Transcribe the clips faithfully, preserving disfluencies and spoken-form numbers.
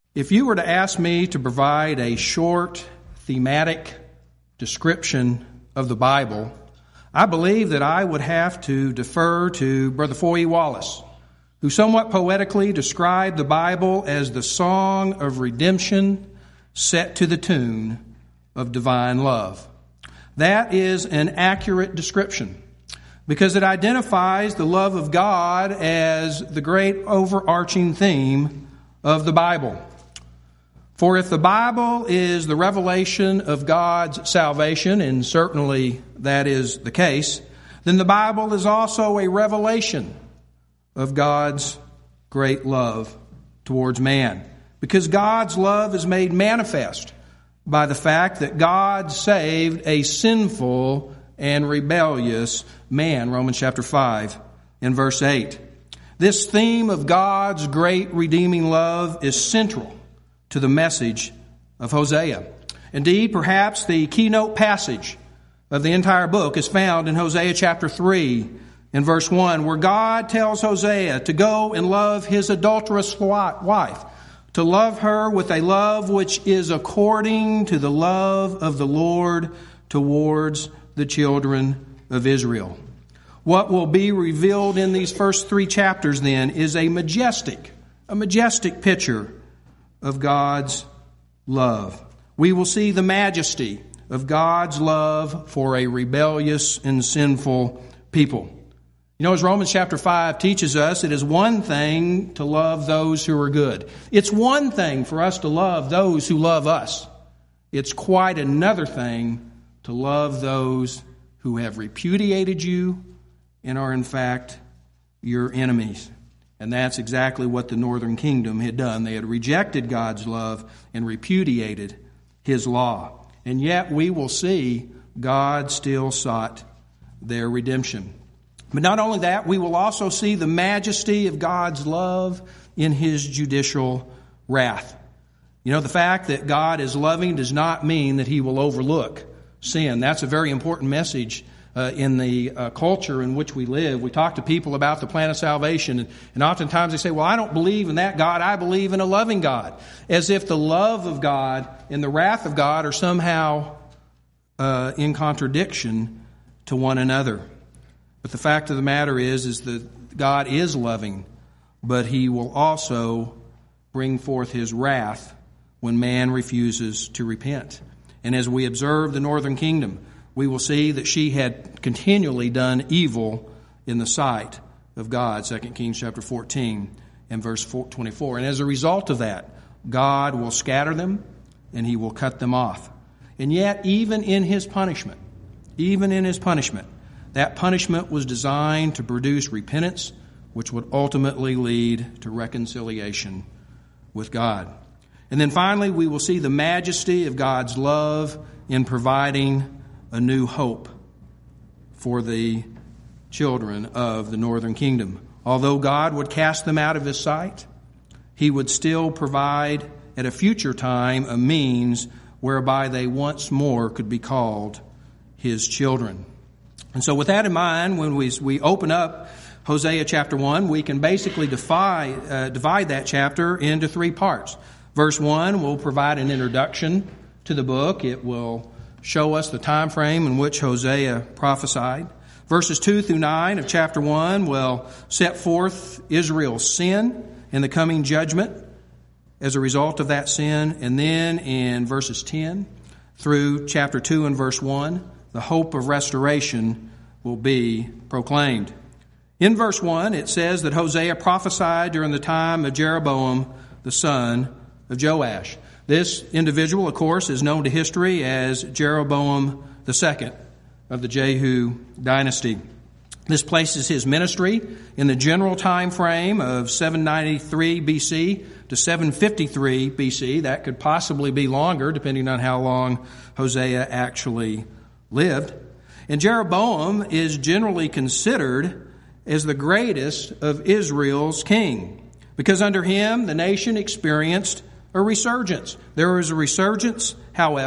If you were to ask me to provide a short thematic description of the Bible, I believe that I would have to defer to Brother Foye Wallace, who somewhat poetically described the Bible as the song of redemption set to the tune of divine love. That is an accurate description because it identifies the love of God as the great overarching theme of the Bible. For if the Bible is the revelation of God's salvation, and certainly that is the case, then the Bible is also a revelation of God's great love towards man. Because God's love is made manifest by the fact that God saved a sinful and rebellious man. Romans chapter five and verse eight. This theme of God's great redeeming love is central to the message of Hosea. Indeed, perhaps the keynote passage of the entire book is found in Hosea chapter three in verse one, where God tells Hosea to go and love his adulterous wife, to love her with a love which is according to the love of the Lord towards the children of Israel. What will be revealed in these first three chapters then is a majestic, a majestic picture of God's love. We will see the majesty of God's love for a rebellious and sinful people. You know, as Romans chapter five teaches us, it is one thing to love those who are good. It's one thing for us to love those who love us. It's quite another thing to love those who have repudiated you and are in fact your enemies. And that's exactly what the northern kingdom had done. They had rejected God's love and repudiated his law. And yet we will see God still sought their redemption. But not only that, we will also see the majesty of God's love in his judicial wrath. You know, the fact that God is loving does not mean that he will overlook sin. That's a very important message uh, in the uh, culture in which we live. We talk to people about the plan of salvation, and, and oftentimes they say, well, I don't believe in that God. I believe in a loving God. As if the love of God and the wrath of God are somehow uh, in contradiction to one another. But the fact of the matter is, is that God is loving, but he will also bring forth his wrath when man refuses to repent. And as we observe the northern kingdom, we will see that she had continually done evil in the sight of God, Second Kings chapter fourteen and verse twenty-four. And as a result of that, God will scatter them and he will cut them off. And yet, even in his punishment, even in his punishment, that punishment was designed to produce repentance, which would ultimately lead to reconciliation with God. And then finally, we will see the majesty of God's love in providing a new hope for the children of the northern kingdom. Although God would cast them out of his sight, he would still provide at a future time a means whereby they once more could be called his children. And so with that in mind, when we, we open up Hosea chapter one, we can basically defy, uh, divide that chapter into three parts. Verse one will provide an introduction to the book. It will show us the time frame in which Hosea prophesied. Verses two through nine of chapter one will set forth Israel's sin and the coming judgment as a result of that sin. And then in verses ten through chapter two and verse one, the hope of restoration will be proclaimed. In verse one, it says that Hosea prophesied during the time of Jeroboam, the son of Joash. This individual, of course, is known to history as Jeroboam the second of the Jehu dynasty. This places his ministry in the general time frame of seven ninety-three B C to seven fifty-three B C. That could possibly be longer, depending on how long Hosea actually lived. And Jeroboam is generally considered as the greatest of Israel's king, because under him the nation experienced a resurgence. There was a resurgence, however,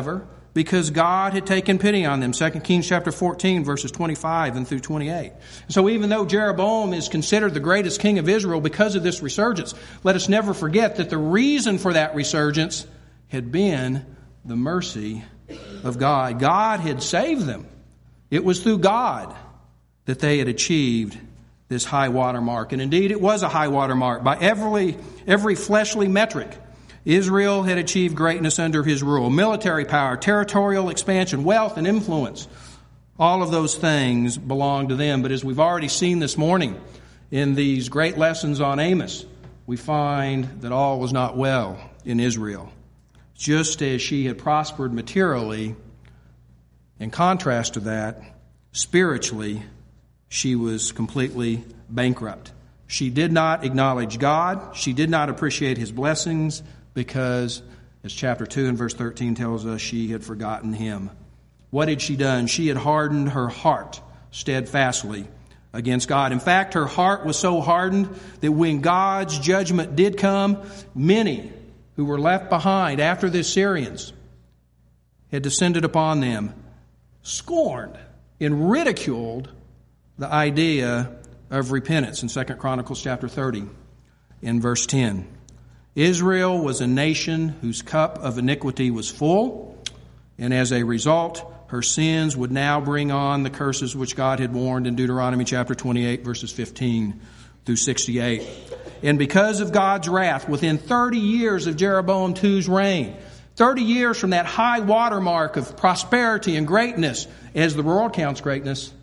because God had taken pity on them. Second Kings chapter fourteen, verses twenty-five and through twenty-eight. So even though Jeroboam is considered the greatest king of Israel because of this resurgence, let us never forget that the reason for that resurgence had been the mercy of God. God had saved them. It was through God that they had achieved this high water mark. And indeed, it was a high water mark. By every, every fleshly metric, Israel had achieved greatness under his rule. Military power, territorial expansion, wealth, and influence. All of those things belong to them. But as we've already seen this morning in these great lessons on Amos, we find that all was not well in Israel. Just as she had prospered materially, in contrast to that, spiritually, she was completely bankrupt. She did not acknowledge God. She did not appreciate his blessings because, as chapter two and verse thirteen tells us, she had forgotten him. What had she done? She had hardened her heart steadfastly against God. In fact, her heart was so hardened that when God's judgment did come, many who were left behind after the Assyrians had descended upon them, scorned and ridiculed the idea of repentance in Second Chronicles chapter thirty in verse ten. Israel was a nation whose cup of iniquity was full, and as a result, her sins would now bring on the curses which God had warned in Deuteronomy chapter twenty-eight, verses fifteen through sixty-eight. And because of God's wrath, within thirty years of Jeroboam the second's reign, thirty years from that high watermark of prosperity and greatness, as the world counts greatness,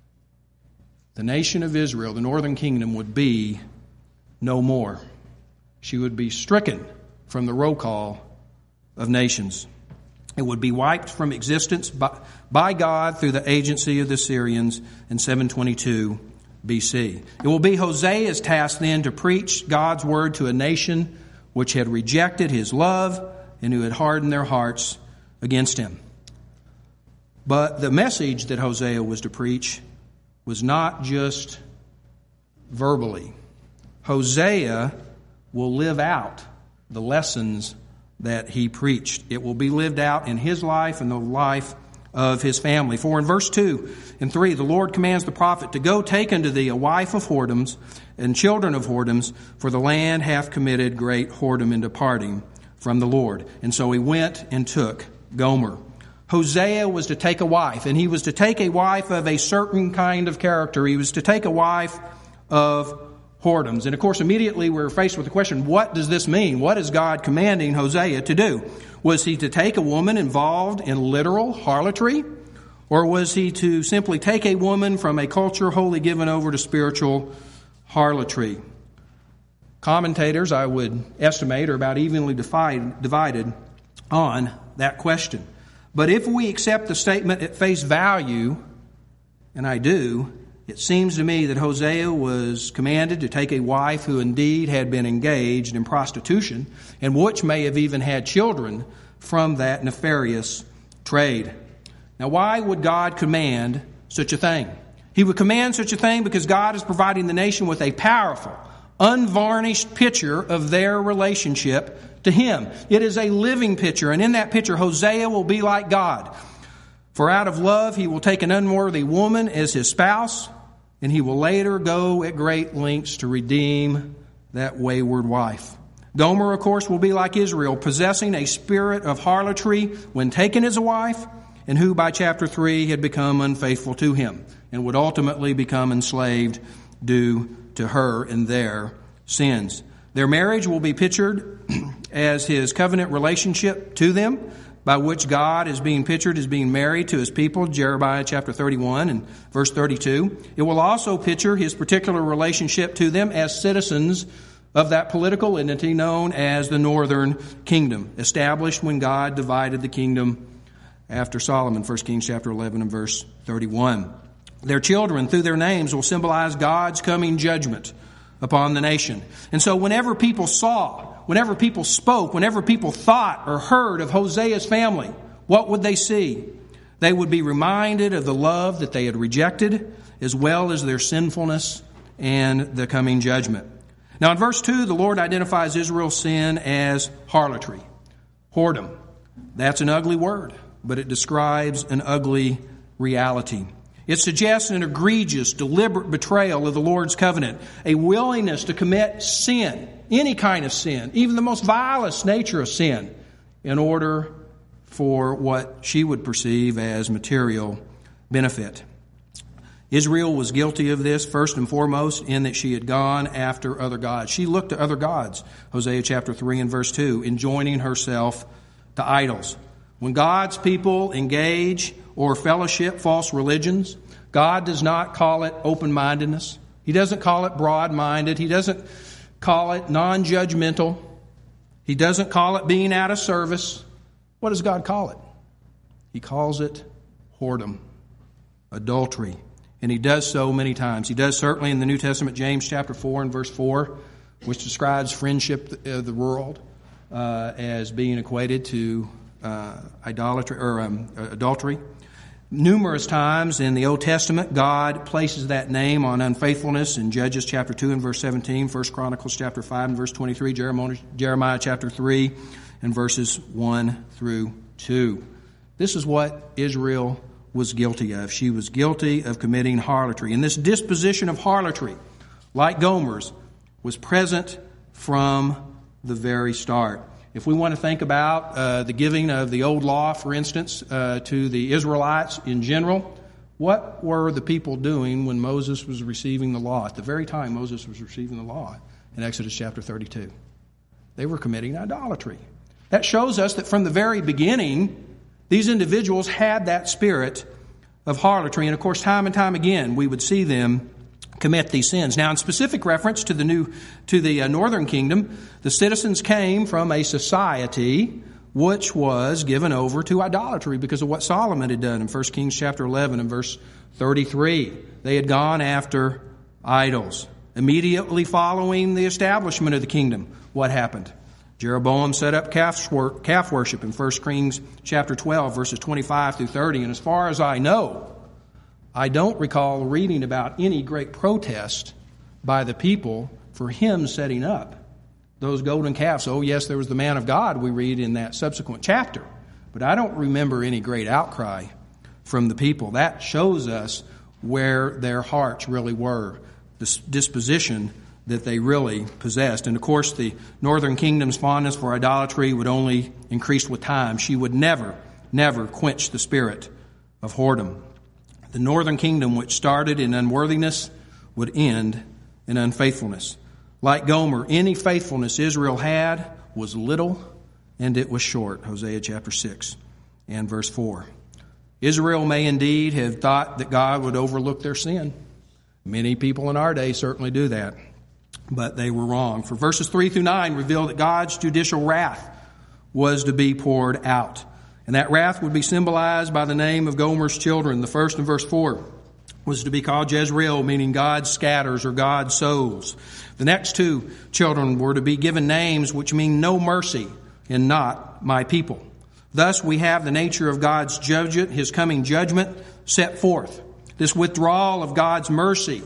the nation of Israel, the northern kingdom, would be no more. She would be stricken from the roll call of nations. It would be wiped from existence by, by God through the agency of the Syrians in seven twenty-two B C. It will be Hosea's task then to preach God's word to a nation which had rejected his love and who had hardened their hearts against him. But the message that Hosea was to preach was not just verbally. Hosea will live out the lessons that he preached. It will be lived out in his life and the life of his family. For in verse two and three, the Lord commands the prophet to go take unto thee a wife of whoredoms and children of whoredoms, for the land hath committed great whoredom in departing from the Lord. And so he went and took Gomer. Hosea was to take a wife, and he was to take a wife of a certain kind of character. He was to take a wife of whoredoms. And of course, immediately we're faced with the question, what does this mean? What is God commanding Hosea to do? Was he to take a woman involved in literal harlotry? Or was he to simply take a woman from a culture wholly given over to spiritual harlotry? Commentators, I would estimate, are about evenly divide, divided on that question. But if we accept the statement at face value, and I do, it seems to me that Hosea was commanded to take a wife who indeed had been engaged in prostitution and which may have even had children from that nefarious trade. Now, why would God command such a thing? He would command such a thing because God is providing the nation with a powerful, unvarnished picture of their relationship to Him. It is a living picture, and in that picture, Hosea will be like God. For out of love, he will take an unworthy woman as his spouse, and he will later go at great lengths to redeem that wayward wife. Gomer, of course, will be like Israel, possessing a spirit of harlotry when taken as a wife, and who by chapter three had become unfaithful to him and would ultimately become enslaved due to her and their sins. Their marriage will be pictured as his covenant relationship to them, by which God is being pictured as being married to his people, Jeremiah chapter thirty-one and verse thirty-two. It will also picture his particular relationship to them as citizens of that political entity known as the Northern Kingdom, established when God divided the kingdom after Solomon, First Kings chapter eleven and verse thirty-one. Their children, through their names, will symbolize God's coming judgment upon the nation. And so whenever people saw, whenever people spoke, whenever people thought or heard of Hosea's family, what would they see? They would be reminded of the love that they had rejected, as well as their sinfulness and the coming judgment. Now in verse two, the Lord identifies Israel's sin as harlotry, whoredom. That's an ugly word. but it describes an ugly reality. It suggests an egregious, deliberate betrayal of the Lord's covenant, a willingness to commit sin, any kind of sin, even the most vilest nature of sin, in order for what she would perceive as material benefit. Israel was guilty of this first and foremost in that she had gone after other gods. She looked to other gods, Hosea chapter three and verse two, enjoining herself to idols. When God's people engage or fellowship false religions, God does not call it open-mindedness. He doesn't call it broad-minded. He doesn't call it non-judgmental. He doesn't call it being out of service. What does God call it? He calls it whoredom, adultery. And he does so many times. He does certainly in the New Testament, James chapter four and verse four, which describes friendship of the world uh, as being equated to uh, idolatry or um, adultery. Numerous times in the Old Testament, God places that name on unfaithfulness in Judges chapter two and verse seventeen, First Chronicles chapter five and verse twenty-three, Jeremiah, Jeremiah chapter three and verses one through two. This is what Israel was guilty of. She was guilty of committing harlotry. And this disposition of harlotry, like Gomer's, was present from the very start. If we want to think about uh, the giving of the old law, for instance, uh, to the Israelites in general, what were the people doing when Moses was receiving the law? At the very time Moses was receiving the law in Exodus chapter thirty-two. They were committing idolatry. That shows us that from the very beginning, these individuals had that spirit of harlotry. And of course, time and time again, we would see them commit these sins. Now, in specific reference to the new, to the uh, northern kingdom, the citizens came from a society which was given over to idolatry because of what Solomon had done in First Kings chapter eleven and verse thirty-three. They had gone after idols. Immediately following the establishment of the kingdom, what happened? Jeroboam set up calf worship in First Kings chapter twelve, verses twenty-five through thirty. And as far as I know, I don't recall reading about any great protest by the people for him setting up those golden calves. Oh, yes, there was the man of God we read in that subsequent chapter. But I don't remember any great outcry from the people. That shows us where their hearts really were, the disposition that they really possessed. And of course, the northern kingdom's fondness for idolatry would only increase with time. She would never, never quench the spirit of whoredom. The northern kingdom, which started in unworthiness, would end in unfaithfulness. Like Gomer, any faithfulness Israel had was little and it was short. Hosea chapter six and verse four. Israel may indeed have thought that God would overlook their sin. Many people in our day certainly do that. But they were wrong. For verses three through nine reveal that God's judicial wrath was to be poured out. And that wrath would be symbolized by the name of Gomer's children. The first in verse four was to be called Jezreel, meaning God scatters or God sows. The next two children were to be given names which mean no mercy and not my people. Thus we have the nature of God's judgment, his coming judgment set forth. This withdrawal of God's mercy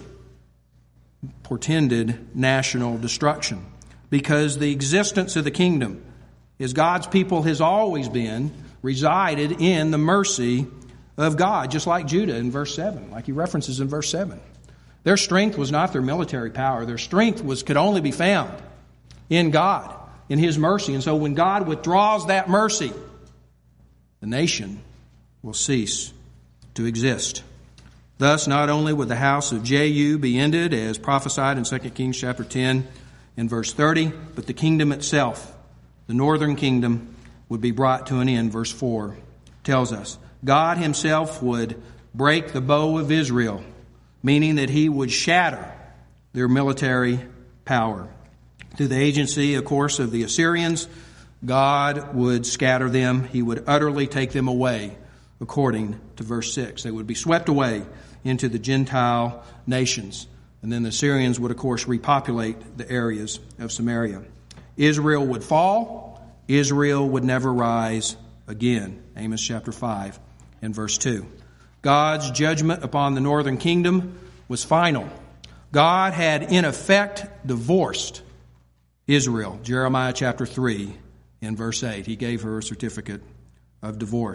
portended national destruction, because the existence of the kingdom, as God's people has always been, resided in the mercy of God, just like Judah in verse seven, like he references in verse seven. Their strength was not their military power. Their strength was could only be found in God, in his mercy. And so when God withdraws that mercy, the nation will cease to exist. Thus, not only would the house of Jehu be ended, as prophesied in Second Kings chapter ten and verse thirty, but the kingdom itself, the northern kingdom, would be brought to an end. Verse four tells us God himself would break the bow of Israel, meaning that he would shatter their military power. Through the agency, of course, of the Assyrians, God would scatter them. He would utterly take them away, according to verse six. They would be swept away into the Gentile nations. And then the Assyrians would, of course, repopulate the areas of Samaria. Israel would fall. Israel would never rise again. Amos chapter five and verse two. God's judgment upon the northern kingdom was final. God had in effect divorced Israel. Jeremiah chapter three and verse eight. He gave her a certificate of divorce.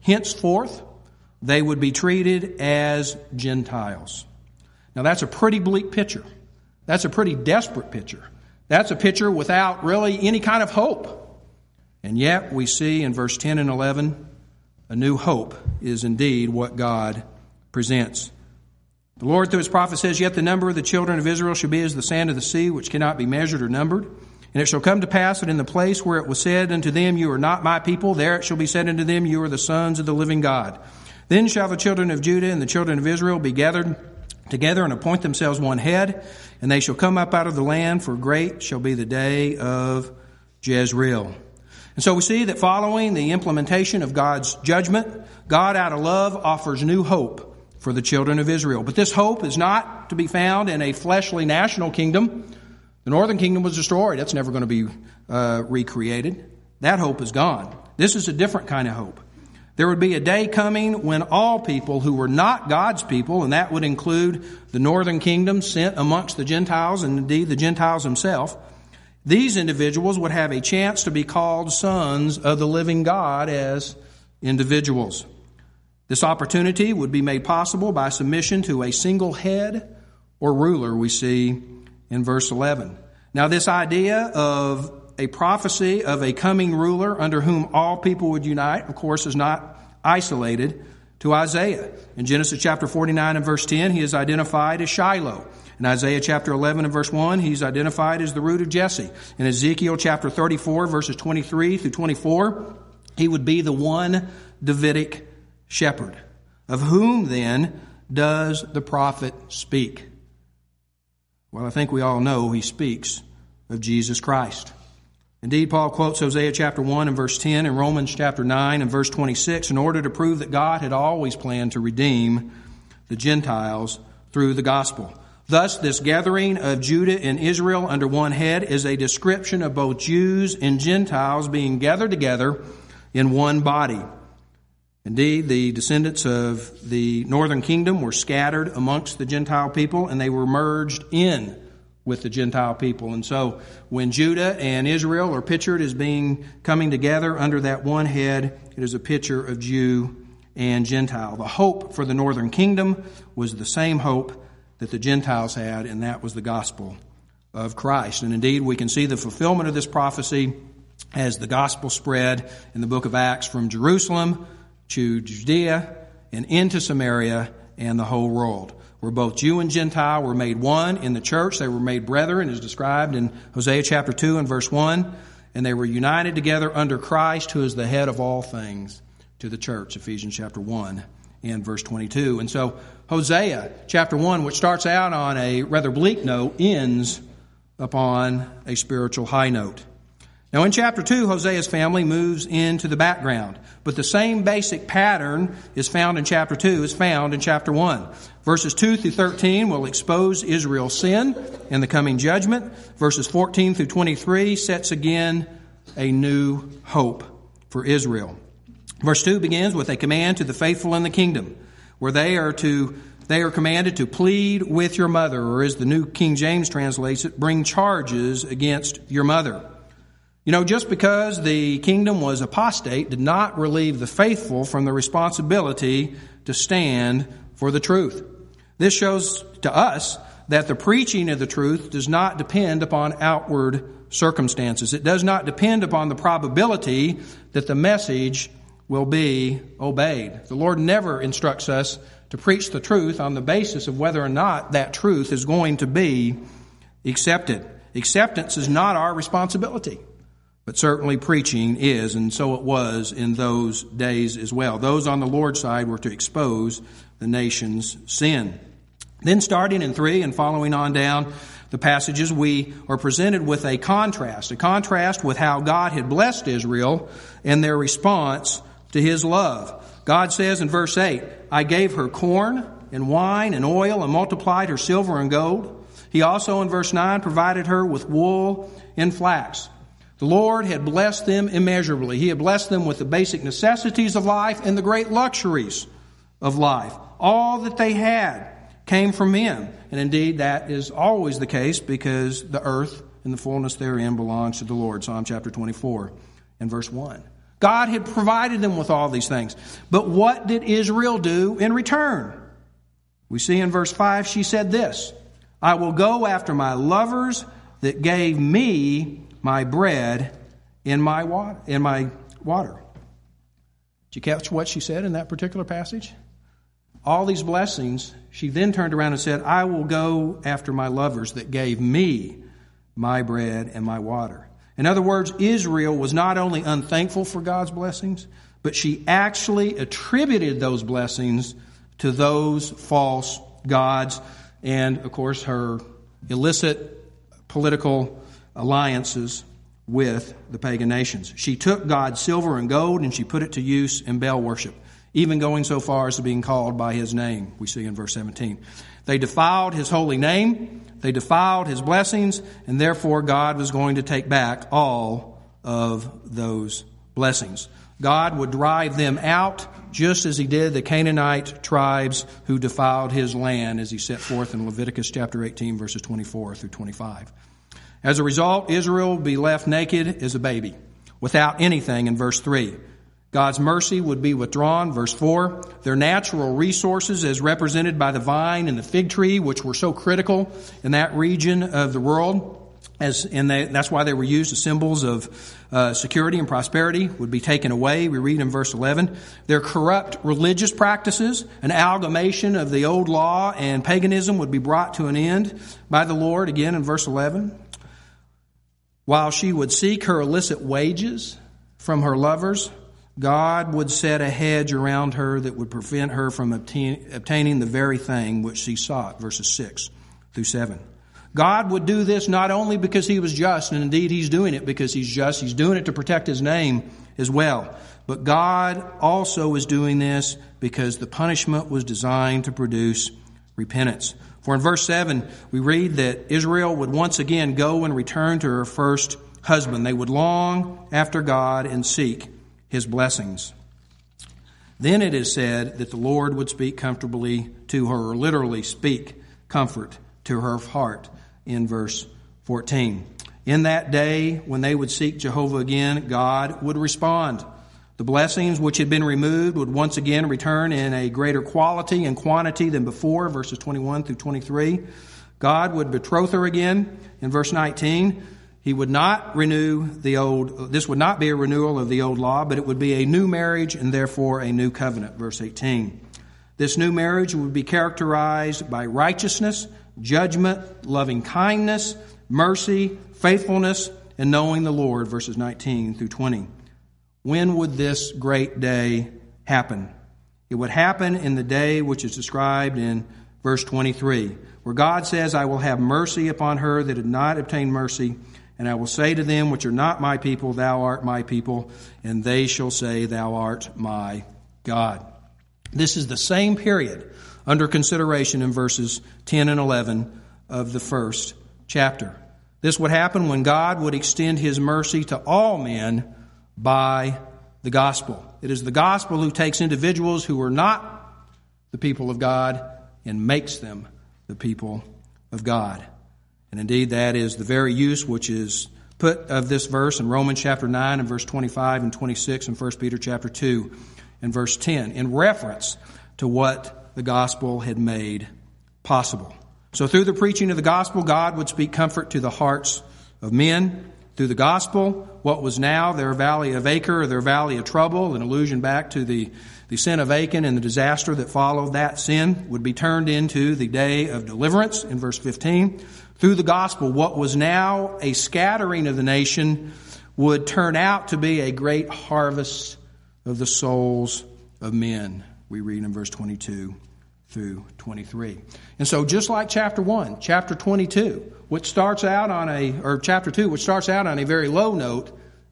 Henceforth, they would be treated as Gentiles. Now that's a pretty bleak picture. That's a pretty desperate picture. That's a picture without really any kind of hope. And yet we see in verse ten and eleven, a new hope is indeed what God presents. The Lord through his prophet says, Yet the number of the children of Israel shall be as the sand of the sea, which cannot be measured or numbered. And it shall come to pass that in the place where it was said unto them, You are not my people, there it shall be said unto them, You are the sons of the living God. Then shall the children of Judah and the children of Israel be gathered together and appoint themselves one head, and they shall come up out of the land, for great shall be the day of Jezreel. And so we see that following the implementation of God's judgment, God out of love offers new hope for the children of Israel. But this hope is not to be found in a fleshly national kingdom. The northern kingdom was destroyed. That's never going to be uh, recreated. That hope is gone. This is a different kind of hope. There would be a day coming when all people who were not God's people, and that would include the northern kingdom sent amongst the Gentiles, and indeed the Gentiles themselves, these individuals would have a chance to be called sons of the living God as individuals. This opportunity would be made possible by submission to a single head or ruler, we see in verse eleven. Now, this idea of a prophecy of a coming ruler under whom all people would unite, of course, is not isolated to Isaiah. In Genesis chapter forty-nine and verse ten, he is identified as Shiloh. In Isaiah chapter eleven and verse one, he's identified as the root of Jesse. In Ezekiel chapter thirty-four, verses twenty-three through twenty-four, he would be the one Davidic shepherd. Of whom then does the prophet speak? Well, I think we all know he speaks of Jesus Christ. Indeed, Paul quotes Hosea chapter one and verse ten and Romans chapter nine and verse twenty-six in order to prove that God had always planned to redeem the Gentiles through the gospel. Thus, this gathering of Judah and Israel under one head is a description of both Jews and Gentiles being gathered together in one body. Indeed, the descendants of the northern kingdom were scattered amongst the Gentile people, and they were merged in with the Gentile people. And so when Judah and Israel are pictured as being coming together under that one head, it is a picture of Jew and Gentile. The hope for the northern kingdom was the same hope that the Gentiles had, and that was the gospel of Christ. And indeed, we can see the fulfillment of this prophecy as the gospel spread in the book of Acts from Jerusalem to Judea and into Samaria and the whole world, where both Jew and Gentile were made one in the church. They were made brethren, as described in Hosea chapter two and verse one, and they were united together under Christ, who is the head of all things, to the church, Ephesians chapter one and verse twenty-two. And so Hosea chapter one, which starts out on a rather bleak note, ends upon a spiritual high note. Now in chapter two, Hosea's family moves into the background, but the same basic pattern is found in chapter two is found in chapter one. Verses two through thirteen will expose Israel's sin and the coming judgment. Verses fourteen through twenty-three sets again a new hope for Israel. Verse two begins with a command to the faithful in the kingdom, where they are to they are commanded to plead with your mother, or as the New King James translates it, bring charges against your mother. You know, just because the kingdom was apostate did not relieve the faithful from the responsibility to stand for the truth. This shows to us that the preaching of the truth does not depend upon outward circumstances. It does not depend upon the probability that the message will be obeyed. The Lord never instructs us to preach the truth on the basis of whether or not that truth is going to be accepted. Acceptance is not our responsibility, but certainly preaching is, and so it was in those days as well. Those on the Lord's side were to expose the nation's sin. Then starting in three and following on down the passages, we are presented with a contrast, a contrast with how God had blessed Israel and their response to His love. God says in verse eight, I gave her corn and wine and oil and multiplied her silver and gold. He also in verse nine provided her with wool and flax. The Lord had blessed them immeasurably. He had blessed them with the basic necessities of life and the great luxuries of life. All that they had came from Him. And indeed, that is always the case because the earth and the fullness therein belongs to the Lord. Psalm chapter twenty-four and verse one. God had provided them with all these things. But what did Israel do in return? We see in verse five, she said this, I will go after my lovers that gave me my bread in my water. In my water. Did you catch what she said in that particular passage? All these blessings, she then turned around and said, I will go after my lovers that gave me my bread and my water. In other words, Israel was not only unthankful for God's blessings, but she actually attributed those blessings to those false gods and, of course, her illicit political alliances with the pagan nations. She took God's silver and gold and she put it to use in Baal worship, even going so far as to being called by his name, we see in verse seventeen. They defiled his holy name, they defiled his blessings, and therefore God was going to take back all of those blessings. God would drive them out just as he did the Canaanite tribes who defiled his land, as he set forth in Leviticus chapter eighteen, verses twenty-four through twenty-five. As a result, Israel would be left naked as a baby, without anything in verse three. God's mercy would be withdrawn, verse four. Their natural resources, as represented by the vine and the fig tree, which were so critical in that region of the world, as and they, that's why they were used as symbols of uh, security and prosperity, would be taken away. We read in verse eleven. Their corrupt religious practices, an amalgamation of the old law and paganism, would be brought to an end by the Lord, again in verse eleven. While she would seek her illicit wages from her lovers, God would set a hedge around her that would prevent her from obtain, obtaining the very thing which she sought, verses six through seven. God would do this not only because he was just, and indeed he's doing it because he's just, he's doing it to protect his name as well. But God also is doing this because the punishment was designed to produce repentance. For in verse seven, we read that Israel would once again go and return to her first husband. They would long after God and seek his blessings. Then it is said that the Lord would speak comfortably to her, or literally speak comfort to her heart in verse fourteen. In that day, when they would seek Jehovah again, God would respond. The blessings which had been removed would once again return in a greater quality and quantity than before, verses twenty-one through twenty-three. God would betroth her again in verse nineteen. He would not renew the old, this would not be a renewal of the old law, but it would be a new marriage and therefore a new covenant, verse eighteen. This new marriage would be characterized by righteousness, judgment, loving kindness, mercy, faithfulness, and knowing the Lord, verses nineteen through twenty. When would this great day happen? It would happen in the day which is described in verse twenty-three, where God says, I will have mercy upon her that had not obtained mercy, and I will say to them which are not my people, thou art my people, and they shall say, thou art my God. This is the same period under consideration in verses ten and eleven of the first chapter. This would happen when God would extend his mercy to all men by the gospel. It is the gospel who takes individuals who are not the people of God and makes them the people of God. And indeed, that is the very use which is put of this verse in Romans chapter nine and verse twenty-five and twenty-six and First Peter chapter two and verse ten in reference to what the gospel had made possible. So through the preaching of the gospel, God would speak comfort to the hearts of men. Through the gospel, what was now their valley of Acre, or their valley of trouble, an allusion back to the, the sin of Achan and the disaster that followed that sin, would be turned into the day of deliverance in verse fifteen. Through the gospel, what was now a scattering of the nation would turn out to be a great harvest of the souls of men. We read in verse twenty-two through twenty-three. And so just like chapter one, chapter twenty-two, which starts out on a, or chapter two, which starts out on a very low note,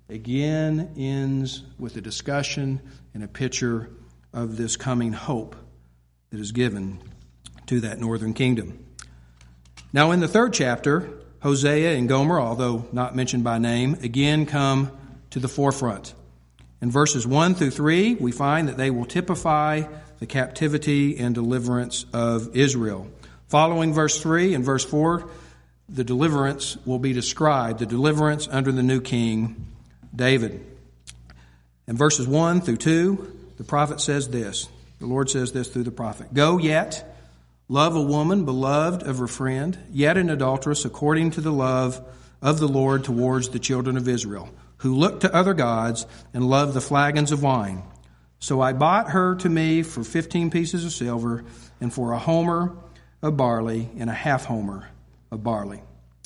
again ends with a discussion and a picture of this coming hope that is given to that northern kingdom. Now in the third chapter, Hosea and Gomer, although not mentioned by name, again come to the forefront. In verses one through three, we find that they will typify the captivity and deliverance of Israel. Following verse three and verse four, the deliverance will be described, the deliverance under the new king, David. In verses one through two, the prophet says this. The Lord says this through the prophet. Go yet, love a woman beloved of her friend, yet an adulteress according to the love of the Lord towards the children of Israel, who look to other gods and love the flagons of wine. So I bought her to me for fifteen pieces of silver and for a homer of barley and a half homer of barley.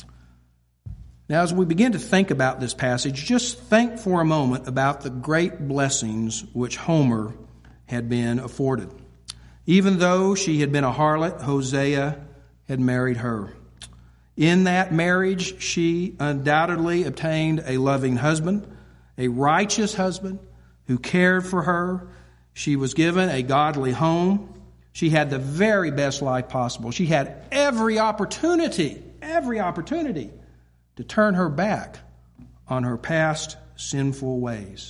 Now, as we begin to think about this passage, just think for a moment about the great blessings which Homer had been afforded. Even though she had been a harlot, Hosea had married her. In that marriage, she undoubtedly obtained a loving husband, a righteous husband who cared for her. She was given a godly home. She had the very best life possible. She had every opportunity, every opportunity to turn her back on her past sinful ways.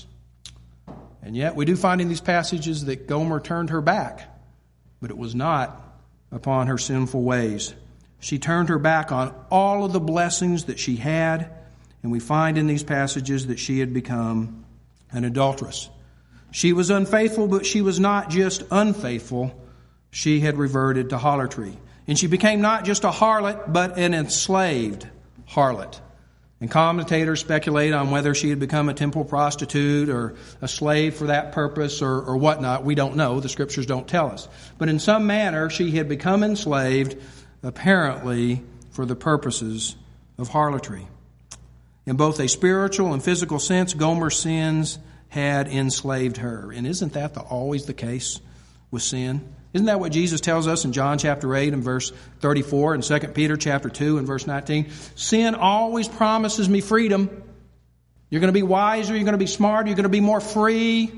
And yet we do find in these passages that Gomer turned her back, but it was not upon her sinful ways. She turned her back on all of the blessings that she had, and we find in these passages that she had become an adulteress. She was unfaithful, but she was not just unfaithful. She had reverted to harlotry. And she became not just a harlot, but an enslaved harlot. And commentators speculate on whether she had become a temple prostitute or a slave for that purpose or, or whatnot. We don't know. The Scriptures don't tell us. But in some manner, she had become enslaved, apparently for the purposes of harlotry. In both a spiritual and physical sense, Gomer's sins had enslaved her. And isn't that the, always the case with sin? Isn't that what Jesus tells us in John chapter eight and verse thirty-four and Second Peter chapter two and verse nineteen? Sin always promises me freedom. You're going to be wiser, you're going to be smarter, you're going to be more free.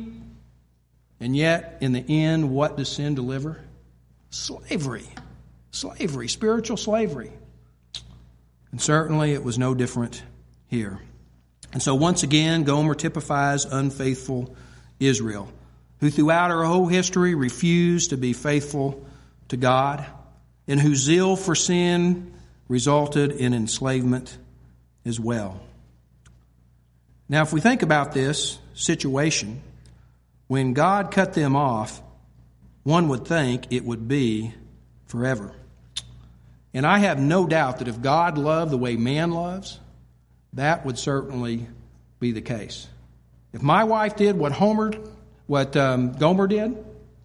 And yet, in the end, what does sin deliver? Slavery. Slavery, spiritual slavery. And certainly it was no different here. And so once again, Gomer typifies unfaithful Israel, who throughout her whole history refused to be faithful to God, and whose zeal for sin resulted in enslavement as well. Now, if we think about this situation, when God cut them off, one would think it would be forever. And I have no doubt that if God loved the way man loves, that would certainly be the case. If my wife did what Homer, what um, Gomer did,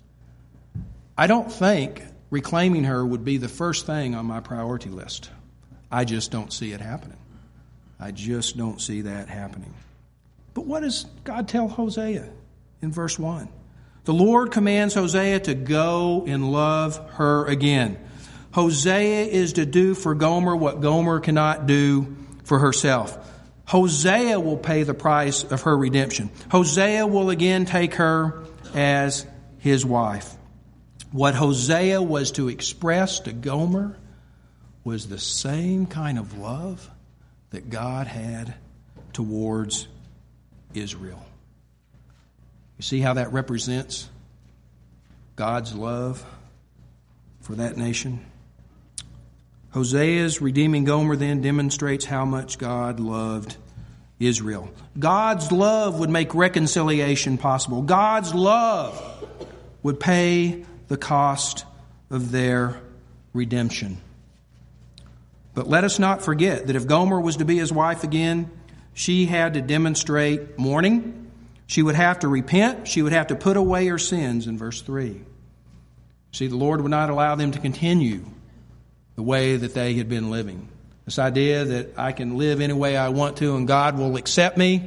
I don't think reclaiming her would be the first thing on my priority list. I just don't see it happening. I just don't see that happening. But what does God tell Hosea in verse one? The Lord commands Hosea to go and love her again. Hosea is to do for Gomer what Gomer cannot do for herself. Hosea will pay the price of her redemption. Hosea will again take her as his wife. What Hosea was to express to Gomer was the same kind of love that God had towards Israel. You see how that represents God's love for that nation? Hosea's redeeming Gomer then demonstrates how much God loved Israel. God's love would make reconciliation possible. God's love would pay the cost of their redemption. But let us not forget that if Gomer was to be his wife again, she had to demonstrate mourning. She would have to repent. She would have to put away her sins in verse three. See, the Lord would not allow them to continue the way that they had been living. This idea that I can live any way I want to and God will accept me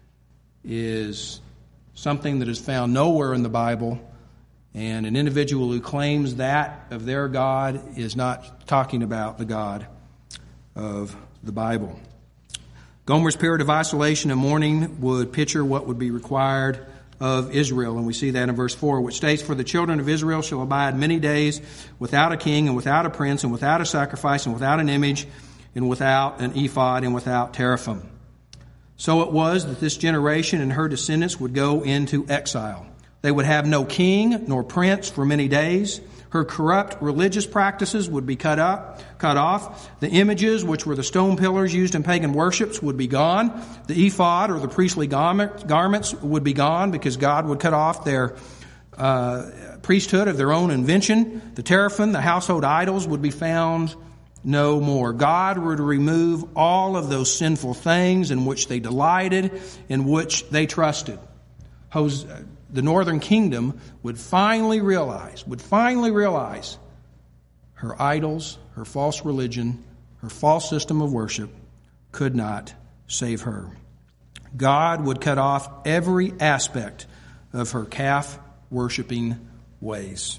is something that is found nowhere in the Bible. And an individual who claims that of their God is not talking about the God of the Bible. Gomer's period of isolation and mourning would picture what would be required of Israel. And we see that in verse four, which states, For the children of Israel shall abide many days without a king and without a prince and without a sacrifice and without an image and without an ephod and without teraphim. So it was that this generation and her descendants would go into exile. They would have no king nor prince for many days. Her corrupt religious practices would be cut up, cut off. The images, which were the stone pillars used in pagan worships, would be gone. The ephod, or the priestly garments, would be gone because God would cut off their uh, priesthood of their own invention. The teraphim, the household idols, would be found no more. God would remove all of those sinful things in which they delighted, in which they trusted. Hosea, the northern kingdom would finally realize, would finally realize her idols, her false religion, her false system of worship could not save her. God would cut off every aspect of her calf-worshiping ways.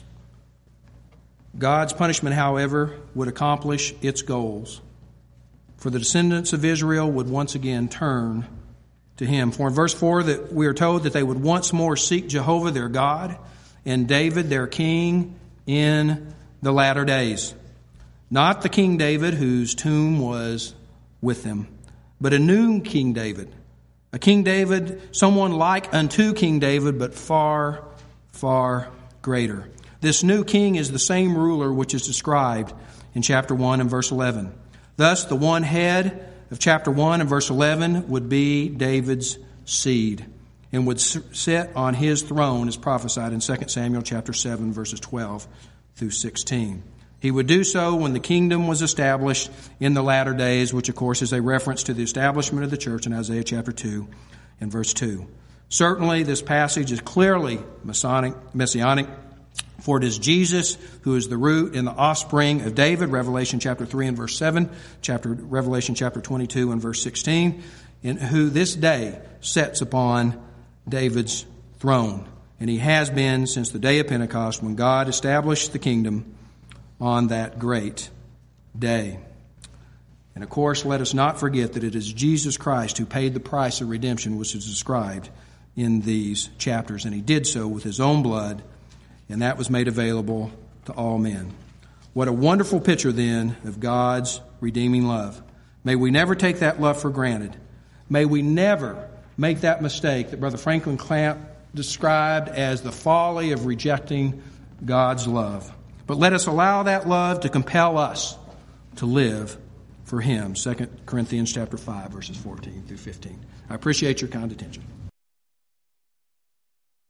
God's punishment, however, would accomplish its goals. For the descendants of Israel would once again turn to Him. For in verse four, that we are told that they would once more seek Jehovah their God and David their king in the latter days. Not the King David whose tomb was with them, but a new King David. A King David, someone like unto King David, but far, far greater. This new king is the same ruler which is described in chapter one and verse eleven. Thus, the one head of chapter one and verse eleven would be David's seed and would sit on his throne as prophesied in Second Samuel chapter seven verses twelve through sixteen. He would do so when the kingdom was established in the latter days, which of course is a reference to the establishment of the church in Isaiah chapter two and verse two. Certainly this passage is clearly Masonic, messianic, for it is Jesus who is the root and the offspring of David, Revelation chapter three and verse seven, chapter Revelation chapter twenty-two and verse sixteen, and who this day sits upon David's throne. And he has been since the day of Pentecost when God established the kingdom on that great day. And of course, let us not forget that it is Jesus Christ who paid the price of redemption, which is described in these chapters. And He did so with His own blood, and that was made available to all men. What a wonderful picture, then, of God's redeeming love. May we never take that love for granted. May we never make that mistake that Brother Franklin Clamp described as the folly of rejecting God's love. But let us allow that love to compel us to live for Him. Second Corinthians chapter five, verses fourteen through fifteen. I appreciate your kind attention.